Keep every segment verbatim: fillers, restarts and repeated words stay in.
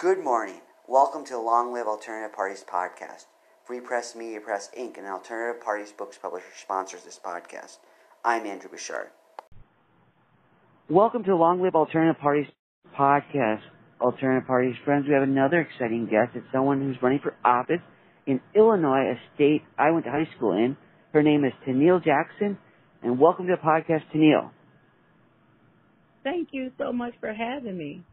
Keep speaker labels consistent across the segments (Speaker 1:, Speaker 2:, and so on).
Speaker 1: Good morning. Welcome to the Long Live Alternative Parties podcast. Free Press Media Press Incorporated, an Alternative Parties books publisher, sponsors this podcast. I'm Andrew Bouchard. Welcome to the Long Live Alternative Parties podcast. Alternative Parties friends, we have another exciting guest. It's someone who's running for office in Illinois, a state I went to high school in. Her name is Tenille Jackson, and welcome to the podcast, Tenille.
Speaker 2: Thank you so much for having me.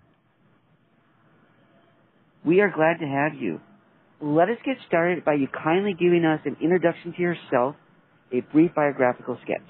Speaker 1: We are glad to have you. Let us get started by you kindly giving us an introduction to yourself, a brief biographical sketch.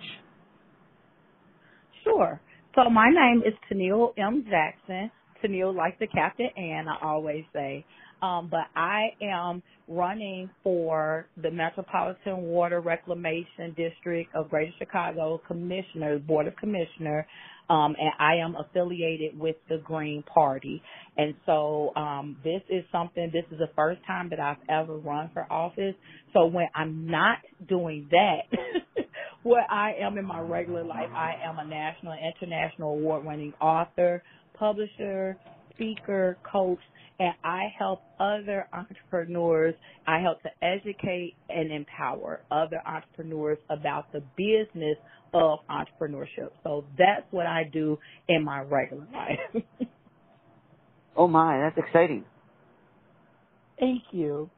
Speaker 2: Sure. So my name is Tenille M. Jackson. Tenille like the Captain Ann, I always say. Um, but I am running for the Metropolitan Water Reclamation District of Greater Chicago Commissioner, Board of Commissioner, um, and I am affiliated with the Green Party. And so um, this is something, this is the first time that I've ever run for office. So when I'm not doing that, what I am in my regular life, I am a national and international award-winning author, publisher, speaker, coach, and I help other entrepreneurs. I help to educate and empower other entrepreneurs about the business of entrepreneurship. So that's what I do in my regular life.
Speaker 1: Oh my, that's exciting.
Speaker 2: Thank you.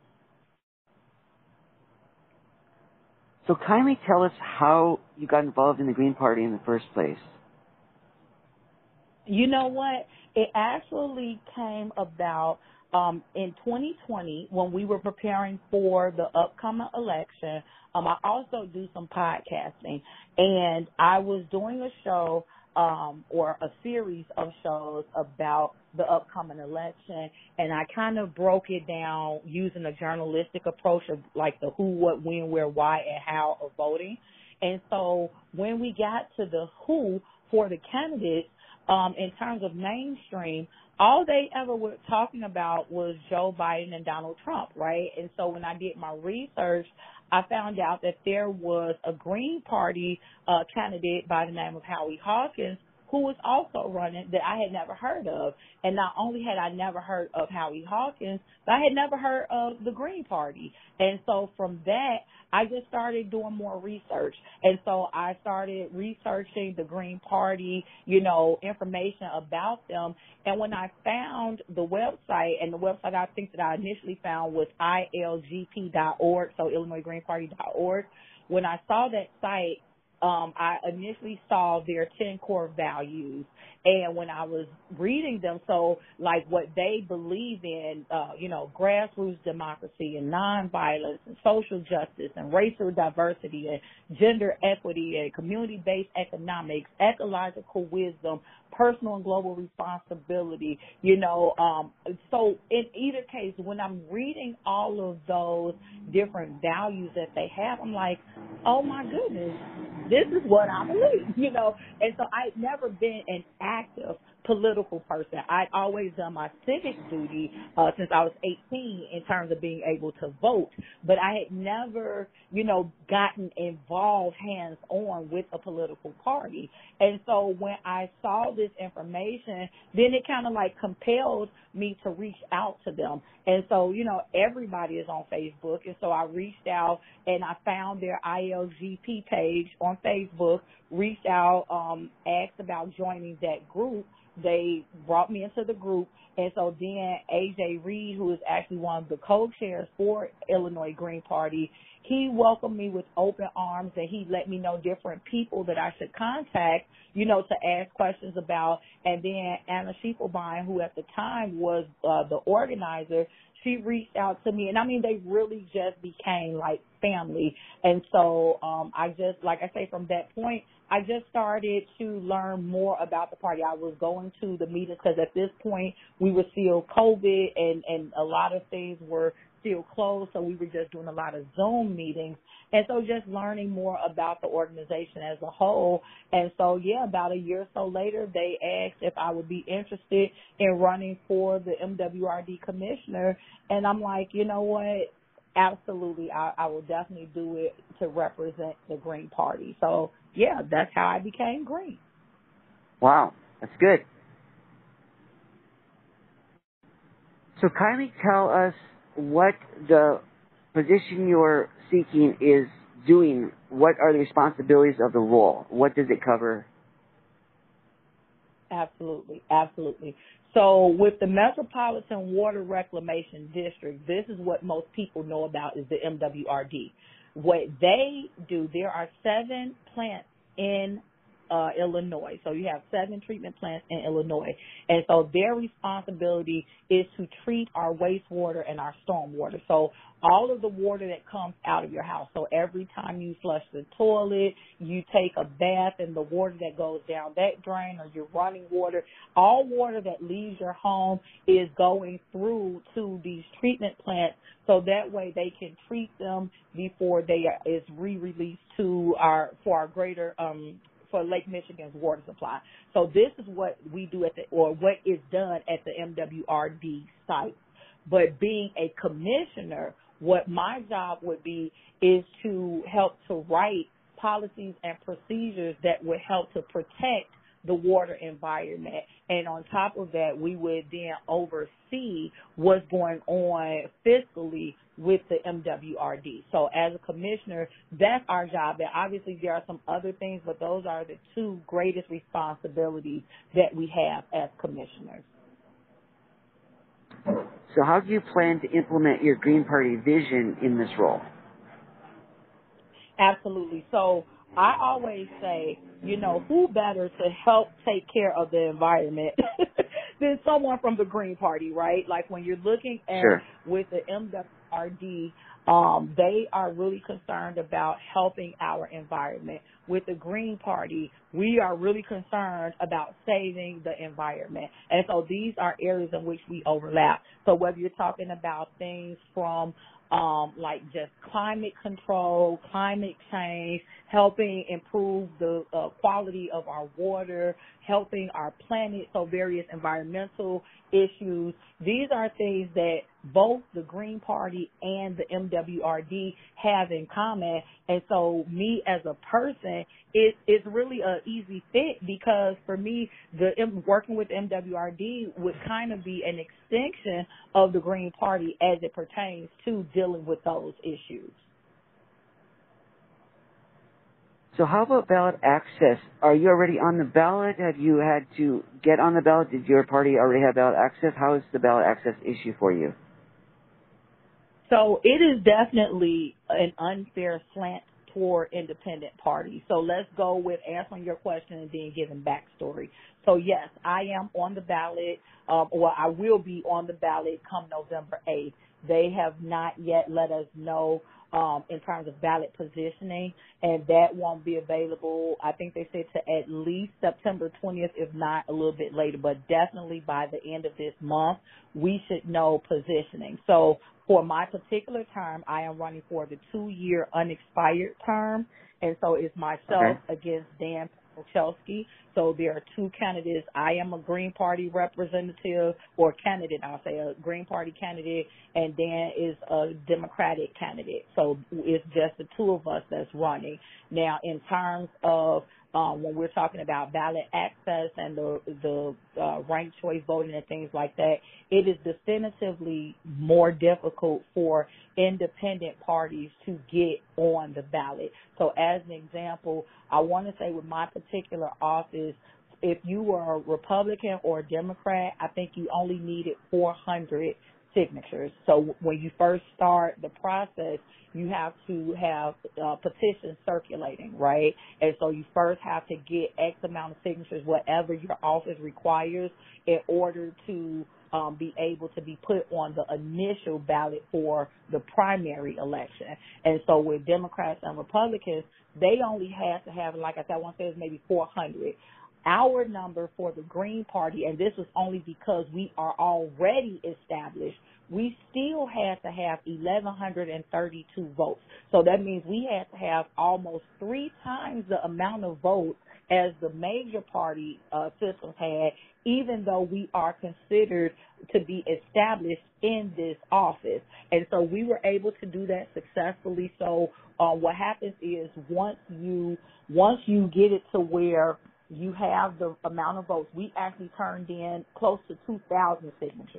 Speaker 1: So kindly tell us how you got involved in the Green Party in the first place.
Speaker 2: You know what? It actually came about um, in twenty twenty when we were preparing for the upcoming election. Um, I also do some podcasting, and I was doing a show um, or a series of shows about the upcoming election, and I kind of broke it down using a journalistic approach of like the who, what, when, where, why, and how of voting. And so when we got to the who for the candidates, Um, in terms of mainstream, all they ever were talking about was Joe Biden and Donald Trump, right? And so when I did my research, I found out that there was a Green Party uh, candidate by the name of Howie Hawkins who was also running that I had never heard of. And not only had I never heard of Howie Hawkins, but I had never heard of the Green Party. And so from that, I just started doing more research. And so I started researching the Green Party, you know, information about them. And when I found the website, and the website I think that I initially found was I L G P dot org, so Illinois Green Party dot org. When I saw that site, Um, I initially saw their ten core values, and when I was reading them, so like what they believe in, uh, you know, grassroots democracy and nonviolence and social justice and racial diversity and gender equity and community-based economics, ecological wisdom, personal and global responsibility, you know, um, so in either case, when I'm reading all of those different values that they have, I'm like, oh my goodness, this is what I believe, you know. And so I'd never been an active political person. I'd always done my civic duty uh, since I was eighteen in terms of being able to vote, but I had never, you know, gotten involved hands-on with a political party. And so when I saw this information, then it kind of like compelled me to reach out to them. And so, you know, everybody is on Facebook. And so I reached out and I found their I L G P page on Facebook, reached out, um, asked about joining that group. They brought me into the group. And so then A J Reed, who is actually one of the co-chairs for Illinois Green Party, he welcomed me with open arms, and he let me know different people that I should contact, you know, to ask questions about. And then Anna Schiefelbein, who at the time was uh, the organizer, she reached out to me. And, I mean, they really just became like family. And so um, I just, like I say, from that point, I just started to learn more about the party. I was going to the meetings because at this point we were still COVID and, and a lot of things were still closed, so we were just doing a lot of Zoom meetings. And so just learning more about the organization as a whole. And so, yeah, about a year or so later, they asked if I would be interested in running for the M W R D commissioner. And I'm like, you know what? Absolutely, I, I will definitely do it to represent the Green Party. So, yeah, that's how I became Green.
Speaker 1: Wow, that's good. So kindly tell us what the position you're seeking is doing. What are the responsibilities of the role? What does it cover?
Speaker 2: Absolutely, absolutely. So with the Metropolitan Water Reclamation District, this is what most people know about is the M W R D. What they do, there are seven plants in uh, Illinois. So you have seven treatment plants in Illinois. And so their responsibility is to treat our wastewater and our stormwater. So all of the water that comes out of your house. So every time you flush the toilet, you take a bath, and the water that goes down that drain or your running water, all water that leaves your home is going through to these treatment plants, so that way they can treat them before they are, is re-released to our for our greater um for Lake Michigan's water supply. So this is what we do at the or what is done at the M W R D site. But being a commissioner, what my job would be is to help to write policies and procedures that would help to protect the water environment. And on top of that, we would then oversee what's going on fiscally with the M W R D. So as a commissioner, that's our job. And obviously there are some other things, but those are the two greatest responsibilities that we have as commissioners.
Speaker 1: So how do you plan to implement your Green Party vision in this role?
Speaker 2: Absolutely. So I always say, you know, who better to help take care of the environment than someone from the Green Party, right? Like when you're looking at
Speaker 1: Sure.
Speaker 2: with the M W R D, um, they are really concerned about helping our environment. With the Green Party, we are really concerned about saving the environment. And so these are areas in which we overlap. So whether you're talking about things from Um, like just climate control, climate change, helping improve the uh, quality of our water, helping our planet, so various environmental issues. These are things that both the Green Party and the M W R D have in common. And so me as a person, it, it's really an easy fit because for me, the working with M W R D would kind of be an extension of the Green Party as it pertains to dealing with those issues.
Speaker 1: So how about ballot access? Are you already on the ballot? Have you had to get on the ballot? Did your party already have ballot access? How is the ballot access issue for you?
Speaker 2: So it is definitely an unfair slant toward independent parties. So let's go with answering your question and then giving backstory. So yes, I am on the ballot, um, or I will be on the ballot come November eighth. They have not yet let us know um, in terms of ballot positioning, and that won't be available, I think they said, to at least September twentieth, if not a little bit later, but definitely by the end of this month, we should know positioning. So for my particular term, I am running for the two-year unexpired term, and so it's myself
Speaker 1: Okay.
Speaker 2: against Dan Pochelski. So there are two candidates. I am a Green Party representative or candidate, I'll say a Green Party candidate, and Dan is a Democratic candidate. So it's just the two of us that's running. Now, in terms of um, when we're talking about ballot access and the, the uh, ranked choice voting and things like that, it is definitively more difficult for independent parties to get on the ballot. So as an example, I want to say with my particular office, if you were a Republican or a Democrat, I think you only needed four hundred signatures. So when you first start the process, you have to have uh, petitions circulating, right? And so you first have to get X amount of signatures, whatever your office requires, in order to um, be able to be put on the initial ballot for the primary election. And so with Democrats and Republicans, they only have to have, like I said, I want to say it's maybe four hundred. Our number for the Green Party, and this was only because we are already established, we still had to have eleven thirty-two votes. So that means we had to have almost three times the amount of votes as the major party uh, systems had, even though we are considered to be established in this office. And so we were able to do that successfully. So uh, what happens is once you once you get it to where you have the amount of votes, we actually turned in close to two thousand signatures.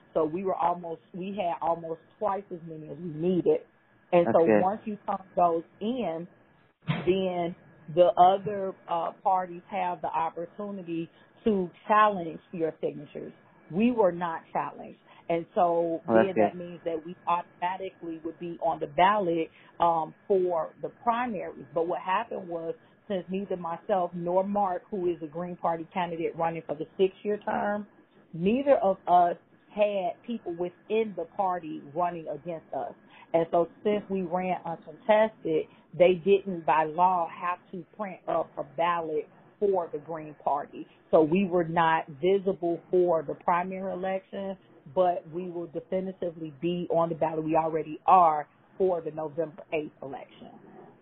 Speaker 2: So we were almost, we had almost twice as many as we needed. And
Speaker 1: That's
Speaker 2: so
Speaker 1: good.
Speaker 2: once you turn those in, then the other uh, parties have the opportunity to challenge your signatures. We were not challenged. And so
Speaker 1: Oh,
Speaker 2: then
Speaker 1: that's good.
Speaker 2: that means that we automatically would be on the ballot um, for the primaries. But what happened was, since neither myself nor Mark, who is a Green Party candidate running for the six-year term, neither of us had people within the party running against us. And so since we ran uncontested, they didn't by law have to print up a ballot for the Green Party. So we were not visible for the primary election, but we will definitively be on the ballot. We already are for the November eighth election.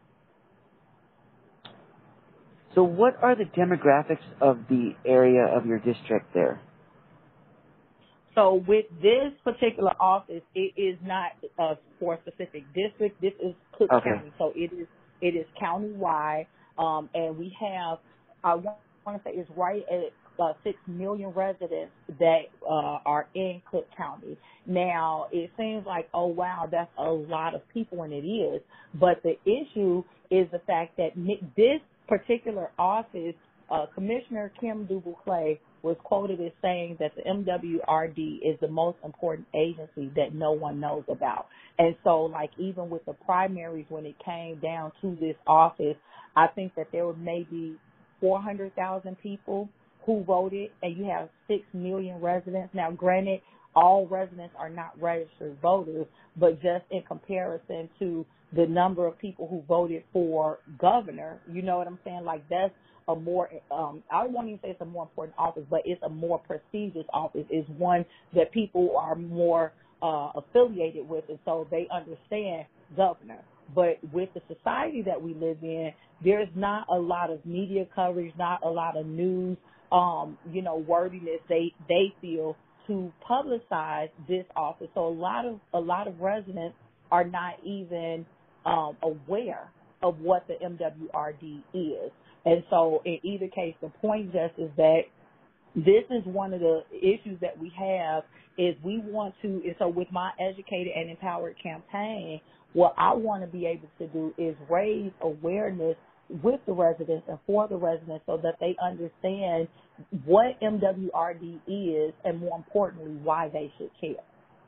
Speaker 1: So what are the demographics of the area of your district there?
Speaker 2: So with this particular office, it is not uh, for a specific district. This is Cook
Speaker 1: Okay.
Speaker 2: County, so it is it is countywide, um, and we have I want to say it's right at uh, six million residents that uh, are in Cook County. Now it seems like, oh wow, that's a lot of people, and it is. But the issue is the fact that this particular office, uh, Commissioner Kim Dubuclet was quoted as saying that the M W R D is the most important agency that no one knows about. And so, like, even with the primaries, when it came down to this office, I think that there were maybe four hundred thousand people who voted, and you have six million residents. Now, granted, all residents are not registered voters, but just in comparison to the number of people who voted for governor, you know what I'm saying? Like, that's a more, um, I won't even say it's a more important office, but it's a more prestigious office. It's one that people are more uh, affiliated with, and so they understand governor. But with the society that we live in, there's not a lot of media coverage, not a lot of news, um, you know, wordiness they they feel to publicize this office. So a lot of a lot of residents are not even um, aware of what the M W R D is. And so in either case, the point just is that this is one of the issues that we have is we want to, and so with my Educated and Empowered campaign, what I want to be able to do is raise awareness with the residents and for the residents so that they understand what M W R D is and, more importantly, why they should care.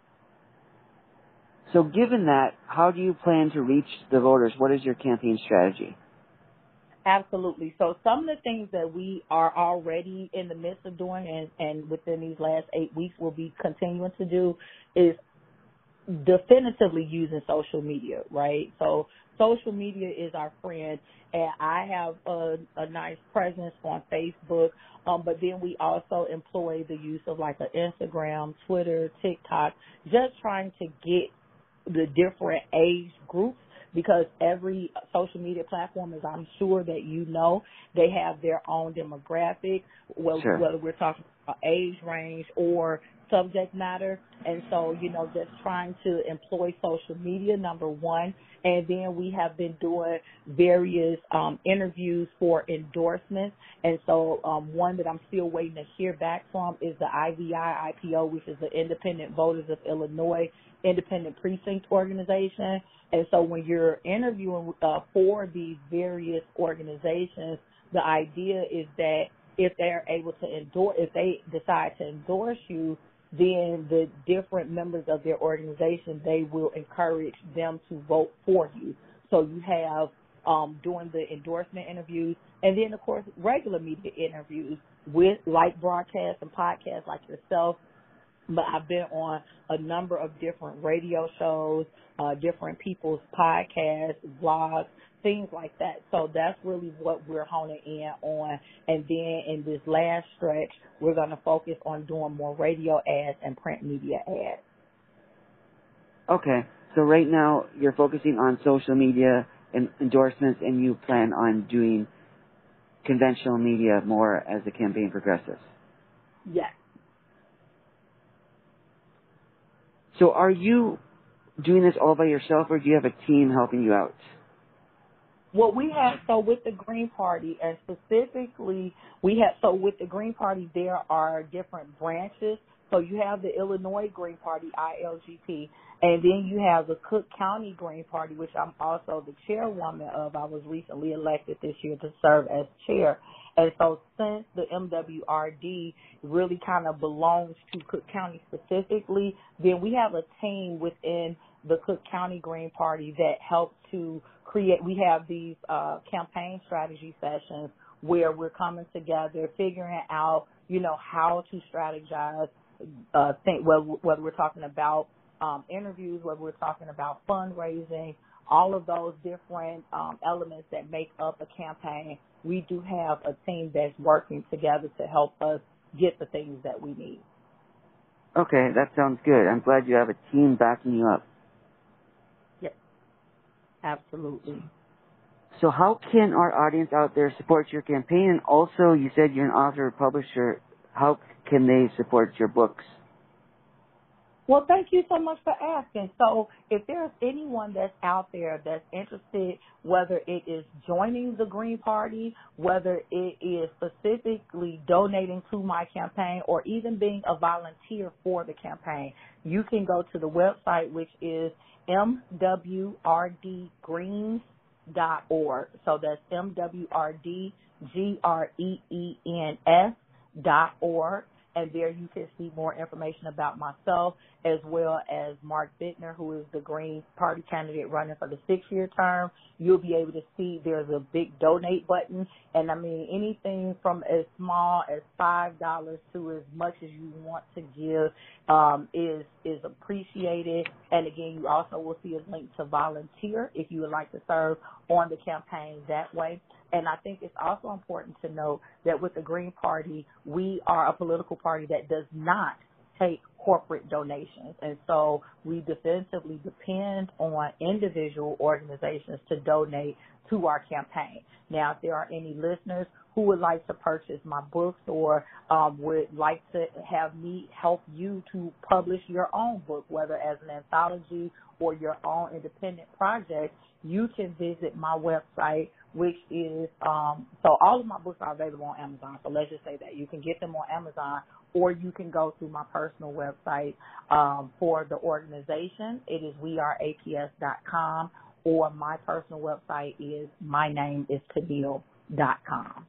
Speaker 1: So given that, how do you plan to reach the voters? What is your campaign strategy?
Speaker 2: Absolutely. So some of the things that we are already in the midst of doing and, and within these last eight weeks will be continuing to do is definitively using social media, right? So social media is our friend, and I have a, a nice presence on Facebook, um, but then we also employ the use of like an Instagram, Twitter, TikTok, just trying to get the different age groups, because every social media platform, as I'm sure that you know, they have their own demographic, whether,
Speaker 1: Sure.
Speaker 2: whether we're talking about age range or subject matter. And so, you know, just trying to employ social media, number one. And then we have been doing various um, interviews for endorsements. And so um, one that I'm still waiting to hear back from is the I V I I P O, which is the Independent Voters of Illinois Independent Precinct Organization. And so when you're interviewing uh, for these various organizations, the idea is that if they're able to endorse, if they decide to endorse you, then the different members of their organization, they will encourage them to vote for you. So you have um, doing the endorsement interviews, and then, of course, regular media interviews with like broadcasts and podcasts like yourself. But I've been on a number of different radio shows, uh, different people's podcasts, blogs, things like that. So that's really what we're honing in on. And then in this last stretch, we're going to focus on doing more radio ads and print media ads.
Speaker 1: Okay. So right now you're focusing on social media and endorsements, and you plan on doing conventional media more as the campaign progresses.
Speaker 2: Yes.
Speaker 1: So are you doing this all by yourself, or do you have a team helping you out?
Speaker 2: What we have, so with the Green Party, and specifically we have, so with the Green Party, there are different branches So you have the Illinois Green Party, I L G P, and then you have the Cook County Green Party, which I'm also the chairwoman of. I was recently elected this year to serve as chair. And so since the M W R D really kind of belongs to Cook County specifically, then we have a team within the Cook County Green Party that helps to create, we have these uh, campaign strategy sessions where we're coming together, figuring out, you know, how to strategize, uh, think, whether, whether we're talking about um, interviews, whether we're talking about fundraising, all of those different um, elements that make up a campaign. We do have a team that's working together to help us get the things that we need.
Speaker 1: Okay, that sounds good. I'm glad you have a team backing you up.
Speaker 2: Yes, absolutely.
Speaker 1: So how can our audience out there support your campaign? And also, you said you're an author or publisher. How can they support your books?
Speaker 2: Well, thank you so much for asking. So if there's anyone that's out there that's interested, whether it is joining the Green Party, whether it is specifically donating to my campaign, or even being a volunteer for the campaign, you can go to the website, which is m w r d greens dot org. So that's M W R D G R E E N S dot org. And there you can see more information about myself, as well as Mark Bittner, who is the Green Party candidate running for the six-year term. You'll be able to see there's a big donate button. And, I mean, anything from as small as five dollars to as much as you want to give um, is is appreciated. And, again, you also will see a link to volunteer if you would like to serve on the campaign that way. And I think it's also important to note that with the Green Party, we are a political party that does not take corporate donations. And so we definitively depend on individual organizations to donate to our campaign. Now, if there are any listeners who would like to purchase my books or um, would like to have me help you to publish your own book, whether as an anthology or your own independent project, you can visit my website, which is, um, so all of my books are available on Amazon. So let's just say that you can get them on Amazon, or you can go through my personal website um, for the organization. It is we are A P S dot com, or my personal website is my name is Tennille dot com.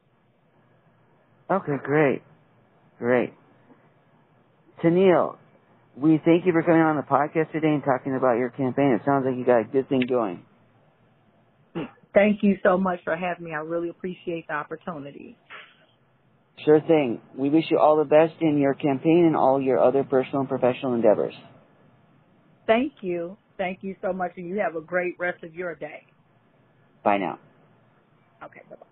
Speaker 1: Okay, great. Great. Tennille, we thank you for coming on the podcast today and talking about your campaign. It sounds like you got a good thing going.
Speaker 2: Thank you so much for having me. I really appreciate the opportunity.
Speaker 1: Sure thing. We wish you all the best in your campaign and all your other personal and professional endeavors.
Speaker 2: Thank you. Thank you so much, and you have a great rest of your day.
Speaker 1: Bye now.
Speaker 2: Okay, bye-bye.